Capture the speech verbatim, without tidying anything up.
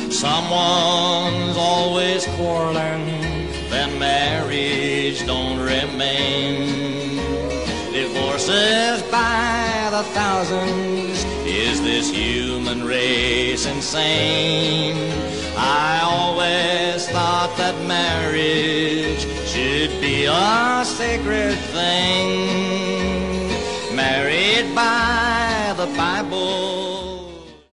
Someone's always quarreling, then marriage don't remain. Divorces by the thousands, is this human race insane? I always thought that marriage should be a sacred thing, married by the Bible.